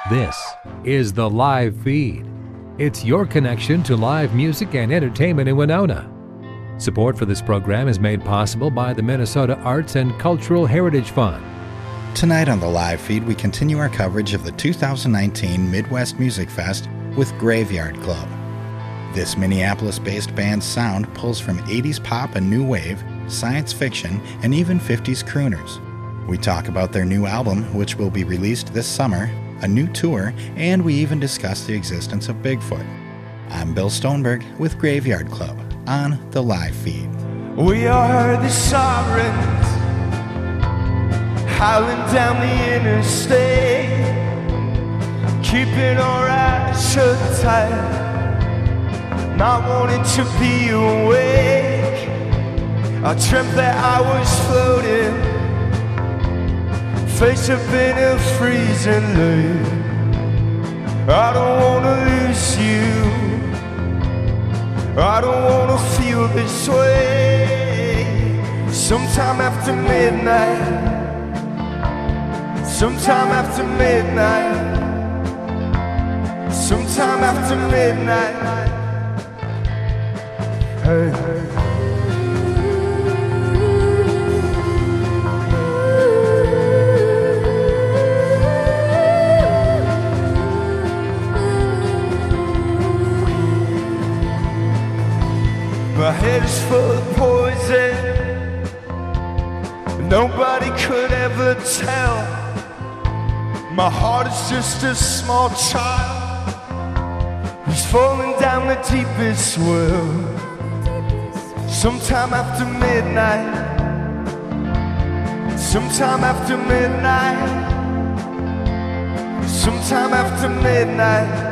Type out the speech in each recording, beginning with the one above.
This is the Live Feed. It's your connection to live music and entertainment in Winona. Support for this program is made possible by the Minnesota Arts and Cultural Heritage Fund. Tonight on the Live Feed, we continue our coverage of the 2019 Midwest Music Fest with Graveyard Club. This Minneapolis-based band's sound pulls from 80s pop and new wave, science fiction, and even 50s crooners. We talk about their new album, which will be released this summer, a new tour, and we even discuss the existence of Bigfoot. I'm Bill Stoneberg with Graveyard Club on the Live Feed. We are the sirens howling down the interstate, keeping our eyes shut tight, not wanting to be awake. I dreamt that I was floating, face up in a freezing lake. I don't wanna lose you, I don't wanna feel this way. Sometime after midnight, sometime after midnight, sometime after midnight. Hey. My head is full of poison, nobody could ever tell. My heart is just a small child who's falling down the deepest well. Sometime after midnight, sometime after midnight, sometime after midnight.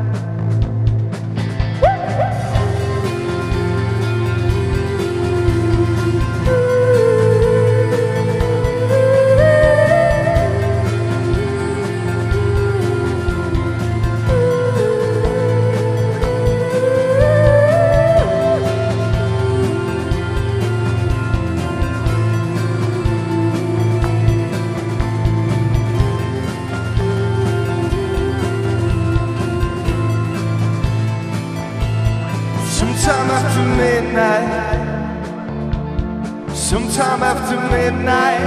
Sometime after midnight,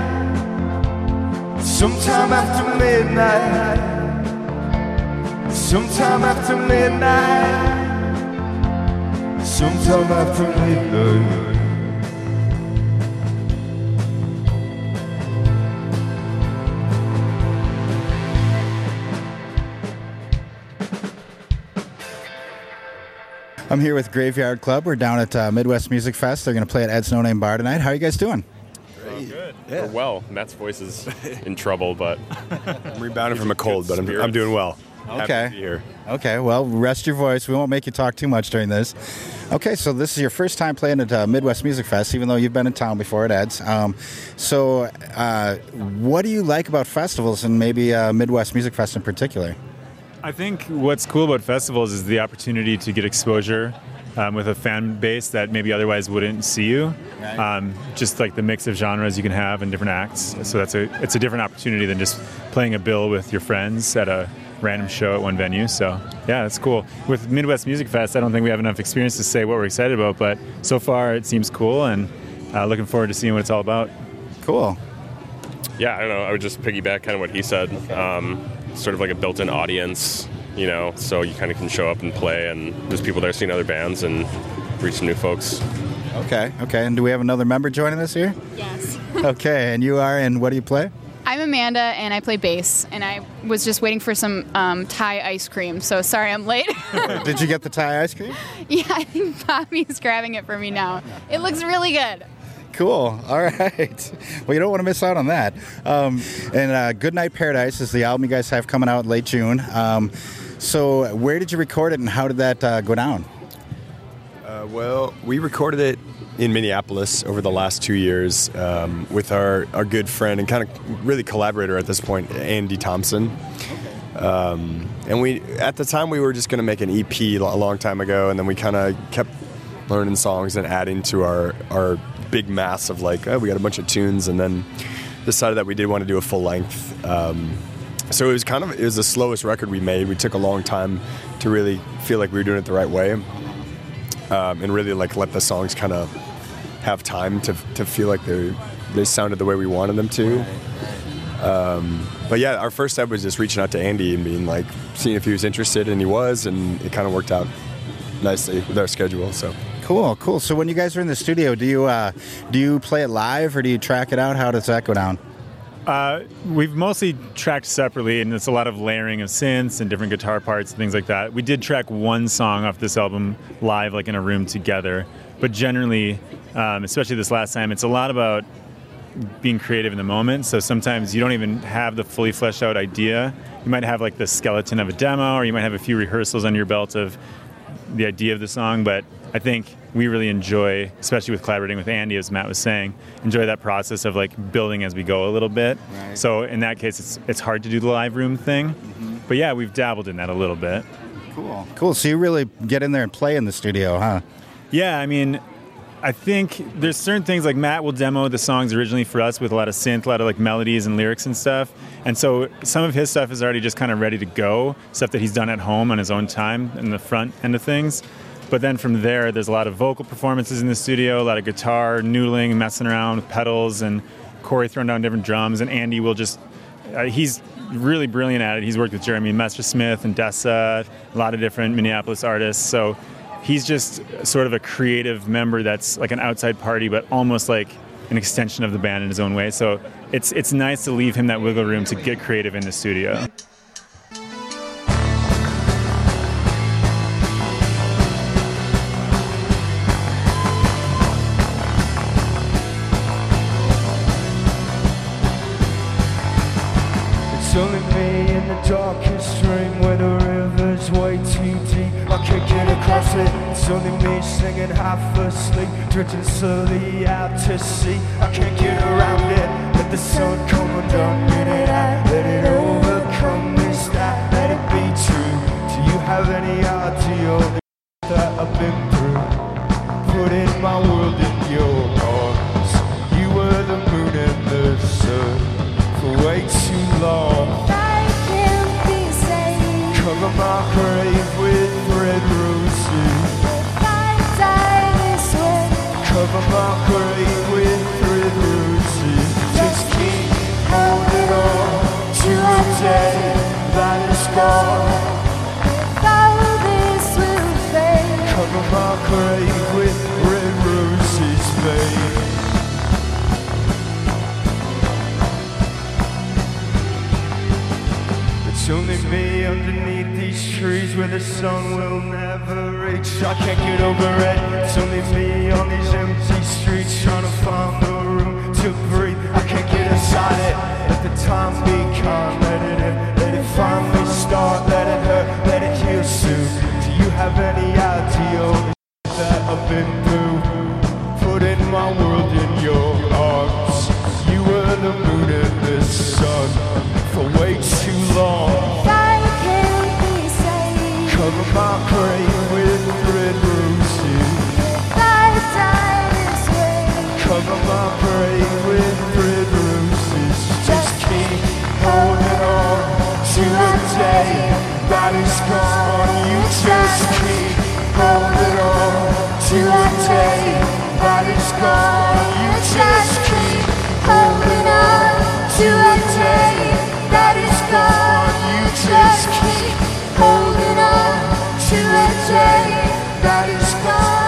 sometime after midnight, sometime after midnight, sometime after midnight. I'm here with Graveyard Club. We're down at Midwest Music Fest. They're going to play at Ed's No Name Bar tonight. How are you guys doing? Good. Yeah. We're well. Matt's voice is in trouble, but I'm rebounding from a cold, but I'm doing well. Okay. Happy to be here. Okay, well, rest your voice. We won't make you talk too much during this. Okay, so this is your first time playing at Midwest Music Fest, even though you've been in town before at Ed's. What do you like about festivals and maybe Midwest Music Fest in particular? I think what's cool about festivals is the opportunity to get exposure with a fan base that maybe otherwise wouldn't see you. Right. Just like the mix of genres you can have and different acts. So it's a different opportunity than just playing a bill with your friends at a random show at one venue. So yeah, that's cool. With Midwest Music Fest, I don't think we have enough experience to say what we're excited about, but so far it seems cool, and looking forward to seeing what it's all about. Cool. Yeah, I don't know. I would just piggyback kind of what he said. Sort of like a built-in audience, you know, so you kind of can show up and play, and there's people there seeing other bands and reach some new folks. Okay. And do we have another member joining us here? Yes. Okay, and you are, and what do you play? I'm Amanda, and I play bass, and I was just waiting for some Thai ice cream, so sorry I'm late. Did you get the Thai ice cream? Yeah, I think Bobby's grabbing it for me now. It looks really good. Cool. All right. Well, you don't want to miss out on that. And Goodnight Paradise is the album you guys have coming out late June. So where did you record it, and how did that go down? Well, we recorded it in Minneapolis over the last 2 years with our good friend and kind of really collaborator at this point, Andy Thompson. And we, at the time, we were just going to make an EP a long time ago, and then we kind of kept learning songs and adding to our big mass of like, oh, we got a bunch of tunes, and then decided that we did want to do a full length. So it was the slowest record we made. We took a long time to really feel like we were doing it the right way, and really like let the songs kind of have time to feel like they sounded the way we wanted them to. But yeah, our first step was just reaching out to Andy and being like, seeing if he was interested, and he was, and it kind of worked out nicely with our schedule. So cool. So when you guys are in the studio, do you play it live or do you track it out? How does that go down? We've mostly tracked separately, and it's a lot of layering of synths and different guitar parts and things like that. We did track one song off this album live, like in a room together. But generally, especially this last time, it's a lot about being creative in the moment. So sometimes you don't even have the fully fleshed out idea. You might have like the skeleton of a demo, or you might have a few rehearsals under your belt of the idea of the song. But I think we really enjoy, especially with collaborating with Andy, as Matt was saying, enjoy that process of like building as we go a little bit. Right. So in that case, it's hard to do the live room thing. Mm-hmm. But yeah, we've dabbled in that a little bit. Cool. So you really get in there and play in the studio, huh? Yeah, I mean, I think there's certain things like Matt will demo the songs originally for us with a lot of synth, a lot of like melodies and lyrics and stuff. And so some of his stuff is already just kind of ready to go, stuff that he's done at home on his own time in the front end of things. But then from there, there's a lot of vocal performances in the studio, a lot of guitar, noodling, messing around with pedals, and Corey throwing down different drums. And Andy will just, he's really brilliant at it. He's worked with Jeremy Messersmith and Dessa, a lot of different Minneapolis artists. So he's just sort of a creative member that's like an outside party, but almost like an extension of the band in his own way. So it's nice to leave him that wiggle room to get creative in the studio. It's only me in the darkest room where the river's way too deep. I can't get across it. It's only me singing half asleep, drifting slowly out to sea. I can't get around it. Let the sun come and darken it out. Let it overcome this night. Let it be true. Do you have any idea that I've been through? Putting my world in your arms. You were the moon and the sun for way too long. I can't be saved. Cover my grave with red roses. If I die this way, Cover my grave with red roses. Just keep holding on to a day that is gone. all this will fade. Cover my grave with red roses, babe. It's only me underneath these trees where the sun will never reach. I can't get over it. It's only me on these empty streets trying to find the room to breathe. I can't get inside it. Let the time be kind. Let it in. Let it finally start. Let it hurt. Let it heal soon. Do you have any idea that I've been through? Putting my world in your arms. You were the moon and the sun for way too long. I can't be saved. Cover my grave with red roses. If I die this way, Cover my grave with red roses. Just keep holding on to a day that is gone. You just keep holding on to a day that is gone. You just keep holding on to a day that is gone. You just keep holding on to a day that is gone.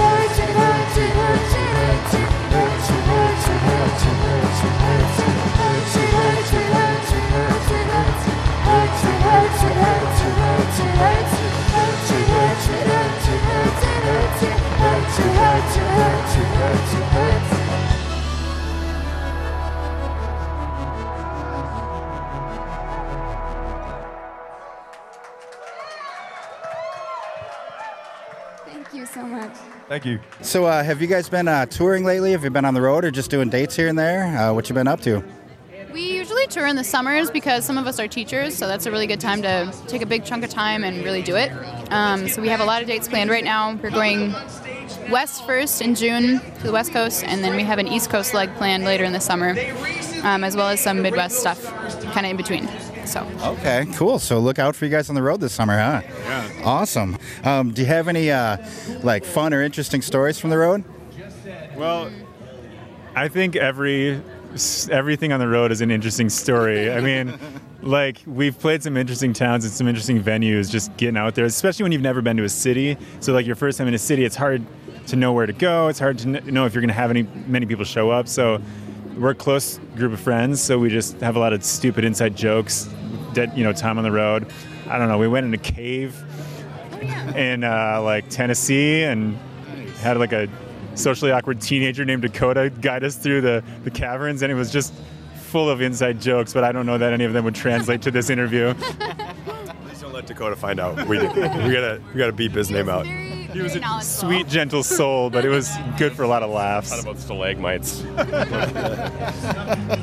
Thank you so much. Thank you. So, have you guys been touring lately? Have you been on the road or just doing dates here and there? What you been up to? We usually tour in the summers because some of us are teachers, so that's a really good time to take a big chunk of time and really do it. So we have a lot of dates planned right now. We're going west first in June to the West Coast, and then we have an East Coast leg planned later in the summer, as well as some Midwest stuff kind of in between. So. Okay, cool. So look out for you guys on the road this summer, huh? Yeah. Awesome. Do you have any like fun or interesting stories from the road? Well, I think everything on the road is an interesting story. I mean, like, we've played some interesting towns and some interesting venues just getting out there, especially when you've never been to a city. So, like, your first time in a city, it's hard to know where to go. It's hard to know if you're going to have many people show up. So we're a close group of friends, so we just have a lot of stupid inside jokes, time on the road. I don't know, we went in a cave in, like, Tennessee and had, like, a socially awkward teenager named Dakota guide us through the caverns, and it was just full of inside jokes, but I don't know that any of them would translate to this interview. Please don't let Dakota find out. We gotta beep his name out. He was a sweet, gentle soul, but it was good for a lot of laughs. Thought about stalagmites.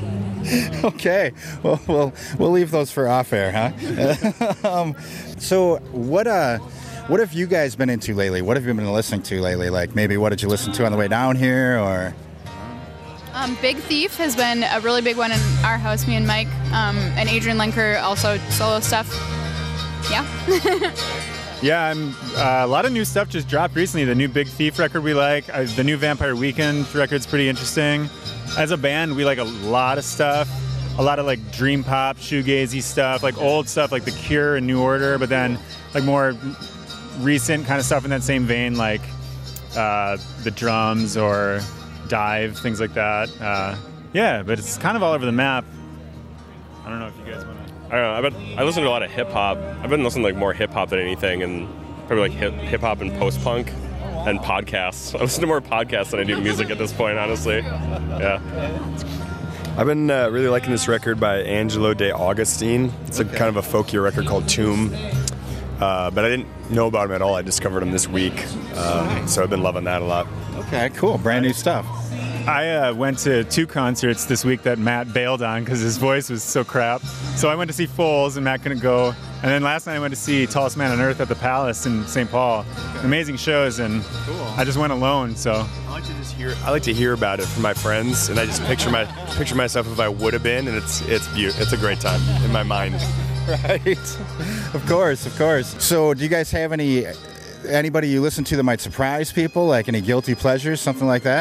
Okay. Well, we'll leave those for off air, huh? So what have you guys been into lately? What have you been listening to lately? Like maybe what did you listen to on the way down here, or? Big Thief has been a really big one in our house, me and Mike, and Adrian Lenker, also solo stuff. Yeah. Yeah, a lot of new stuff just dropped recently. The new Big Thief record we like. The new Vampire Weekend record's pretty interesting. As a band, we like a lot of stuff. A lot of like dream pop, shoegazy stuff, like old stuff like The Cure and New Order, but then like more recent kind of stuff in that same vein, like The Drums or Dive, things like that. Yeah, but it's kind of all over the map. I don't know if you guys want to... I don't know. I listen to a lot of hip hop. I've been listening to like more hip hop than anything, and probably like hip hop and post punk and podcasts. I listen to more podcasts than I do music at this point, honestly. Yeah. I've been really liking this record by Angelo De Augustine. It's a kind of a folkier record called Tomb. But I didn't know about him at all. I discovered him this week. So I've been loving that a lot. Okay, cool. Brand new stuff. I went to 2 concerts this week that Matt bailed on because his voice was so crap. So I went to see Foals and Matt couldn't go. And then last night I went to see Tallest Man on Earth at the Palace in St. Paul. Amazing shows, and I just went alone. So I like to hear about it from my friends, and I just picture myself if I would have been, and it's a great time in my mind. Right. Of course. So do you guys have anybody you listen to that might surprise people, like any guilty pleasures, something like that?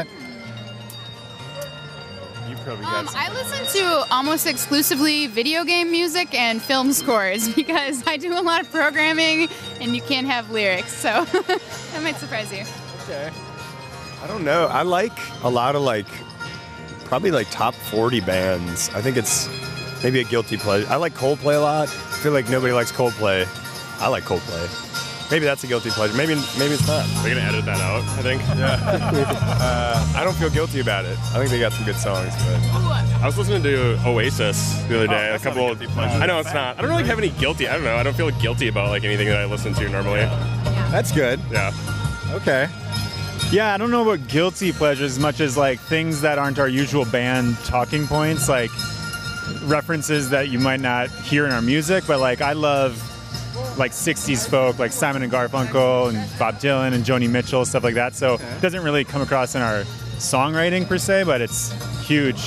I listen to almost exclusively video game music and film scores because I do a lot of programming and you can't have lyrics, so that might surprise you. Okay. I don't know. I like a lot of probably top 40 bands. I think it's maybe a guilty pleasure. I like Coldplay a lot. I feel like nobody likes Coldplay. I like Coldplay. Maybe that's a guilty pleasure. Maybe it's not. We're gonna edit that out, I think. Yeah. I don't feel guilty about it. I think they got some good songs. But I was listening to Oasis the other day. That's not a guilty pleasure. I know it's not. I don't really have any guilty. I don't know. I don't feel guilty about anything that I listen to normally. That's good. Yeah. Okay. Yeah, I don't know about guilty pleasures as much as things that aren't our usual band talking points, like references that you might not hear in our music, but I love 60s folk, like Simon and Garfunkel and Bob Dylan and Joni Mitchell, stuff like that. So it doesn't really come across in our songwriting per se, but it's huge,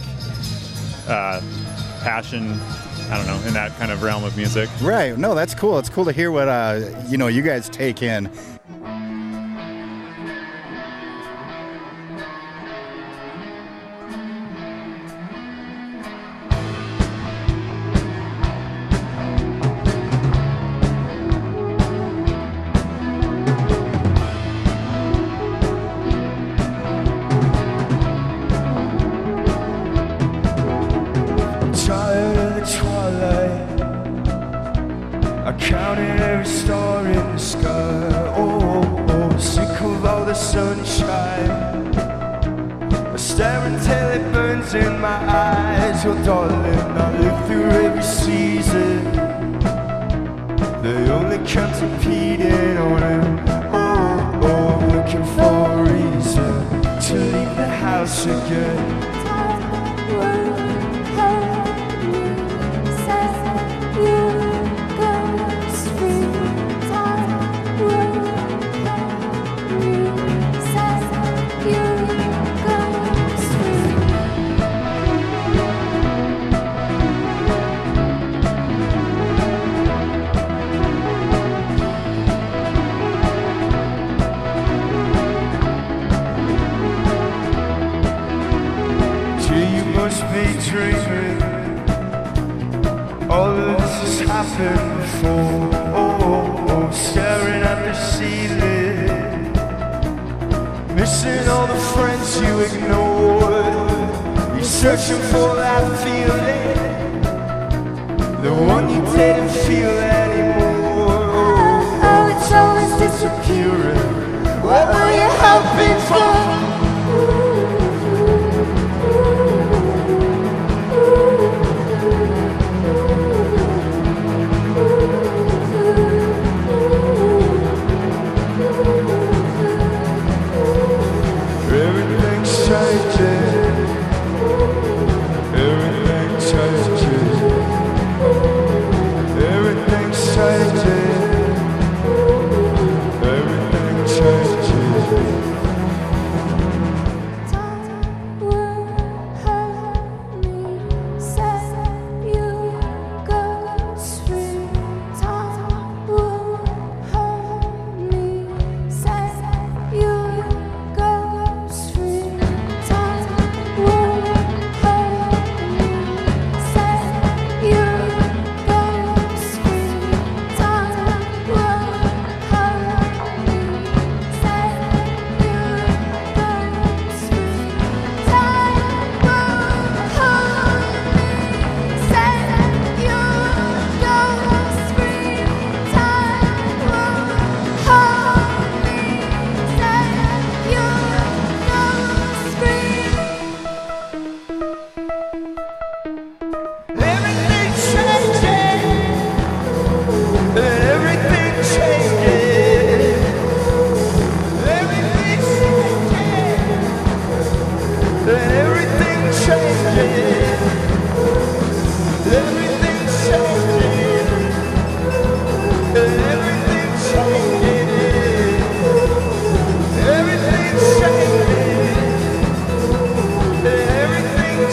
passion, I don't know, in that kind of realm of music. Right. No, that's cool. It's cool to hear what, you guys take in. Everything's changing. Everything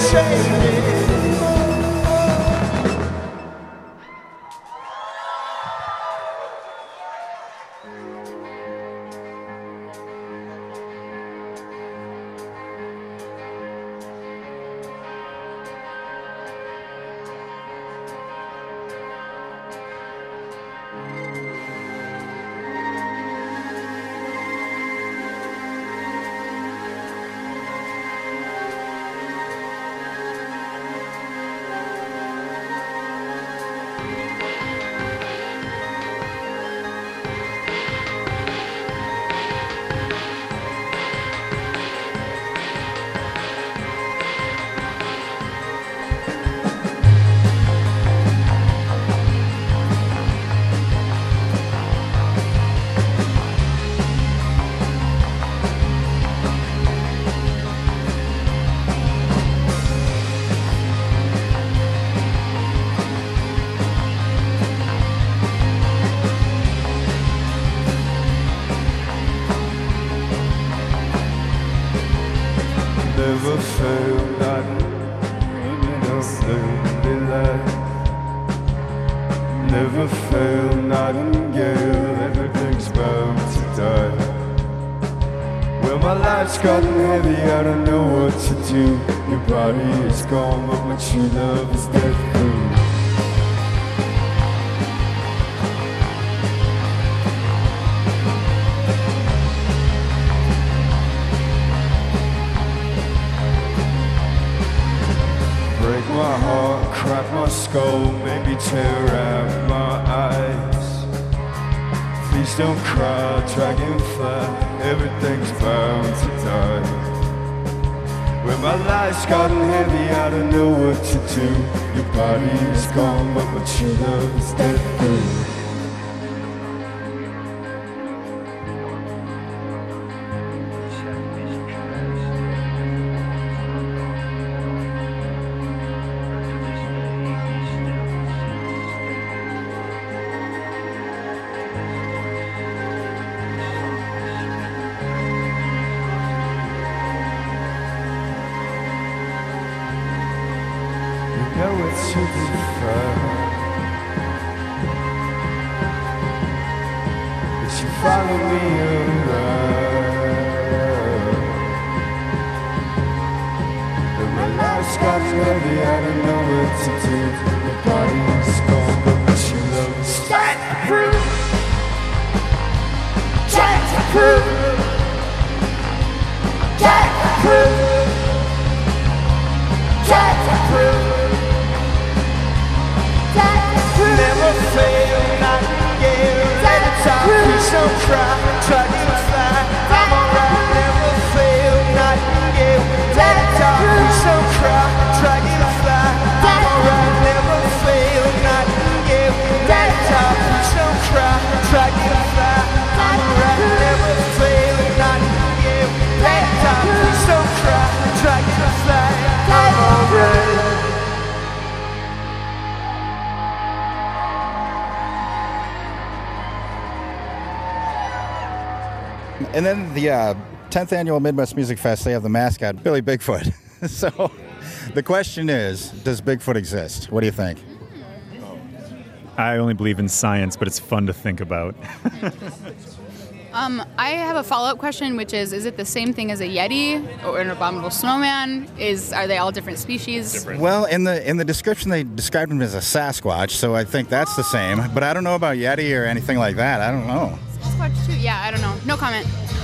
changing. Never felt nothing in a lonely life. Never felt nothing, girl. Everything's bound to die. Well, my life's gotten heavy, I don't know what to do. Your body is gone, but my true love is dead through. Break my heart, crack my skull, maybe tear out my eyes. Please don't cry, dragonfly, everything's bound to die. When my life's gotten heavy, I don't know what to do. Your body is gone, but my true love is dead through. Know it's too far, but you follow me around. But my life's got heavy, I don't know what to do. My body's gone, but my true love is stand proof. Stand proof. Stand proof. Stand proof. Never fail, nightingale. Let it talk, please don't cry. Try to fly, I'm alright. Never fail, nightingale. Let it talk, please don't cry. Try to fly, I'm alright. Never fail, nightingale. Let it talk, please don't cry. Try to fly, I'm alright. Never fail, nightingale. Let it talk, please don't cry. Try to fly, I'm alright. And then the 10th annual Midwest Music Fest, they have the mascot, Billy Bigfoot. So the question is, does Bigfoot exist? What do you think? I only believe in science, but it's fun to think about. I have a follow-up question, which is it the same thing as a Yeti or an abominable snowman? Are they all different species? Different. Well, in the description, they described him as a Sasquatch, so I think that's the same. But I don't know about Yeti or anything like that. I don't know. Sasquatch too? Yeah, I don't know. No comment.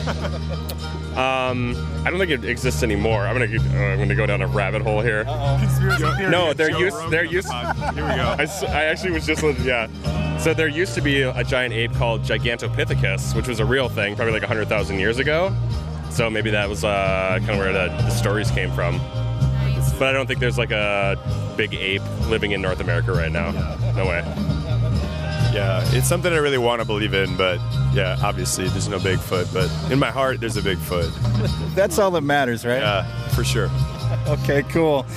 I don't think it exists anymore. I'm gonna go down a rabbit hole here. Conspiracy theory. No, they're Joe used. Rogan They're used. podcast. Here we go. I actually was just yeah. So there used to be a giant ape called Gigantopithecus, which was a real thing, probably like 100,000 years ago. So maybe that was kind of where the stories came from. But I don't think there's like a big ape living in North America right now. No way. Yeah, it's something I really want to believe in, but yeah, obviously there's no Bigfoot, but in my heart there's a Bigfoot. That's all that matters, right? Yeah, for sure. Okay, cool.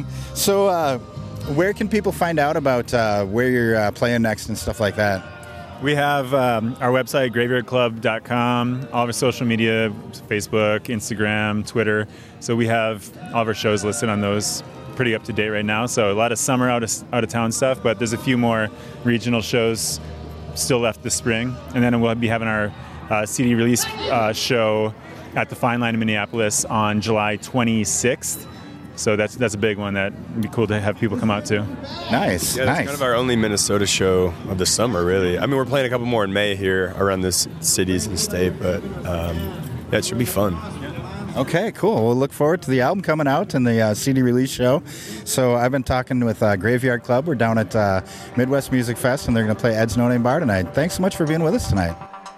So where can people find out about where you're playing next and stuff like that? We have our website, graveyardclub.com, all of our social media, Facebook, Instagram, Twitter. So we have all of our shows listed on those, pretty up to date right now. So a lot of summer out of town stuff, but there's a few more regional shows still left this spring. And then we'll be having our CD release show at the Fine Line in Minneapolis on July 26th. So that's a big one that would be cool to have people come out to. Nice, Yeah, nice. it's kind of our only Minnesota show of the summer, really. I mean, we're playing a couple more in May here around the cities and state, but yeah, it should be fun. Okay, cool. We'll look forward to the album coming out and the CD release show. So I've been talking with Graveyard Club. We're down at Midwest Music Fest, and they're going to play Ed's No Name Bar tonight. Thanks so much for being with us tonight.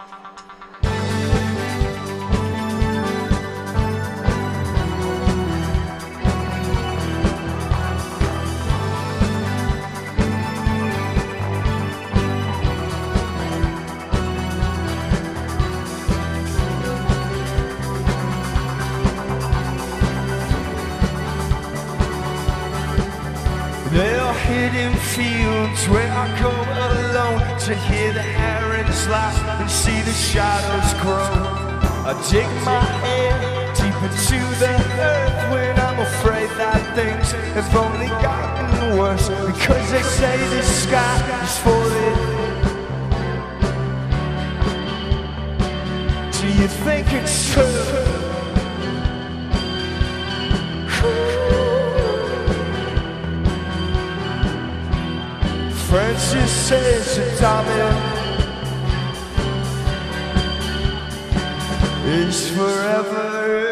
There are hidden fields where I go alone to hear the herons laugh and see the shadows grow. I dig my head deep into the earth when I'm afraid that things have only gotten worse, because they say the sky is falling. Do you think it's true? Francis says that darling is forever.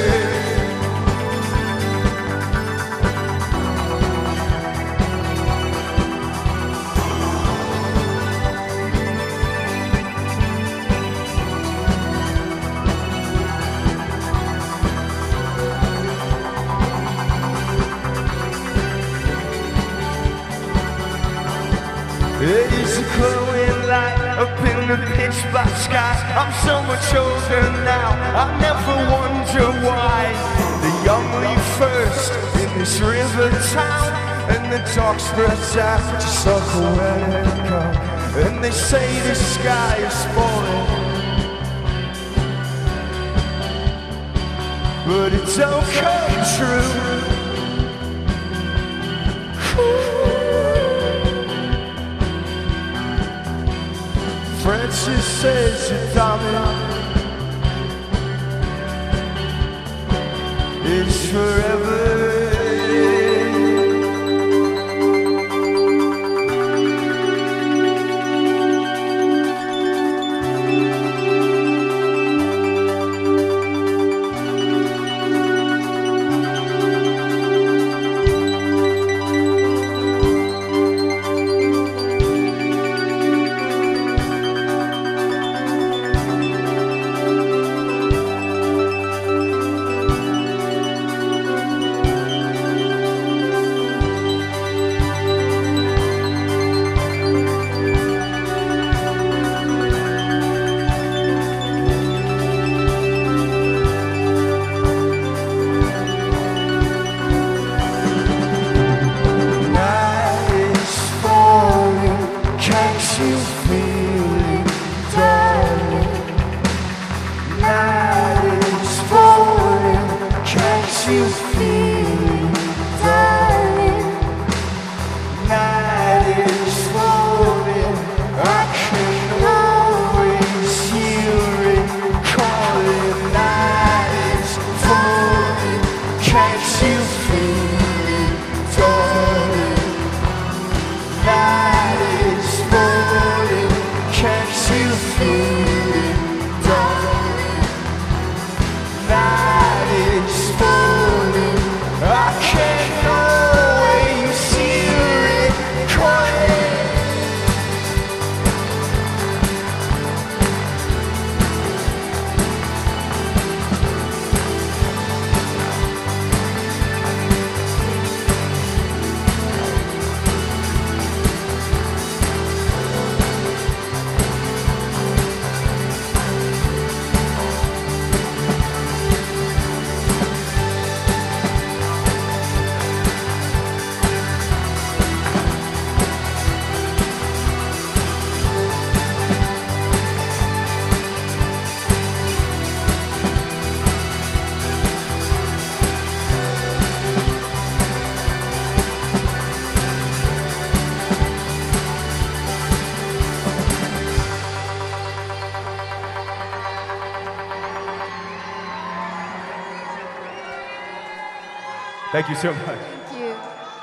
It is a glowing light up in the pitch black sky. I'm so much older now, I never wonder why. The young leave first in this river town, and the dark spreads out just like a wedding gown. And they say the sky is falling, but it don't come true. Francis says that darling is forever. Night is falling. Thank you so much. Thank you.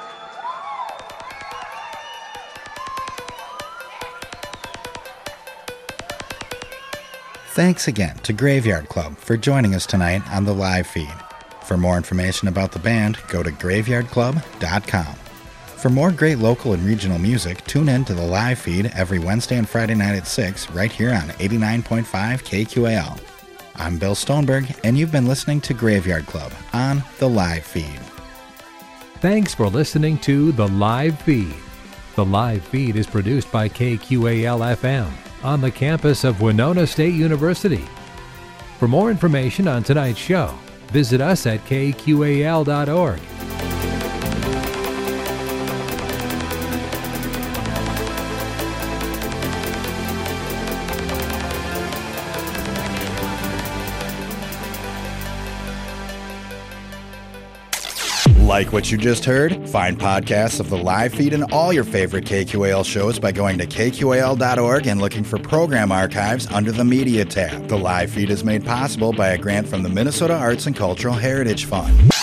Thanks again to Graveyard Club for joining us tonight on the live feed. For more information about the band, go to graveyardclub.com. For more great local and regional music, tune in to the live feed every Wednesday and Friday night at 6 right here on 89.5 KQAL. I'm Bill Stoneberg, and you've been listening to Graveyard Club on the live feed. Thanks for listening to The Live Feed. The Live Feed is produced by KQAL-FM on the campus of Winona State University. For more information on tonight's show, visit us at kqal.org. Like what you just heard? Find podcasts of the live feed and all your favorite KQAL shows by going to kqal.org and looking for program archives under the Media tab. The live feed is made possible by a grant from the Minnesota Arts and Cultural Heritage Fund.